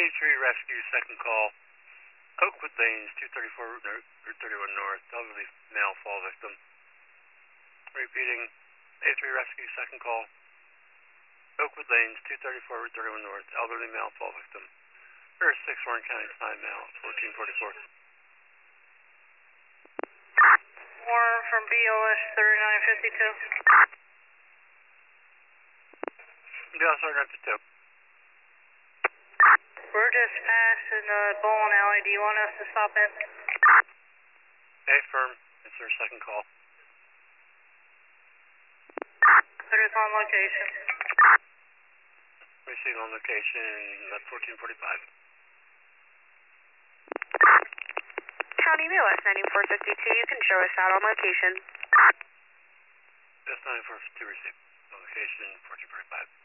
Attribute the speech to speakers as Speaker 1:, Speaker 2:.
Speaker 1: 83 rescue, second call. Oakwood Lanes, 234 Route 31 North, elderly male fall victim. Repeating, 83 rescue, second call. Oakwood Lanes, 234 Route 31 North, elderly male fall victim. Rear 6, Warren County, time now, 1444.
Speaker 2: Warren from BOS 3952.
Speaker 1: BOS 3952.
Speaker 2: We're just passing Bowling Alley. Do you want us to stop in?
Speaker 1: Firm. It's their second call.
Speaker 2: Put us on location.
Speaker 1: Receiving on location at 1445.
Speaker 3: County BOS 9452, you can show us out on location.
Speaker 1: BOS 9452 received. On location 1445.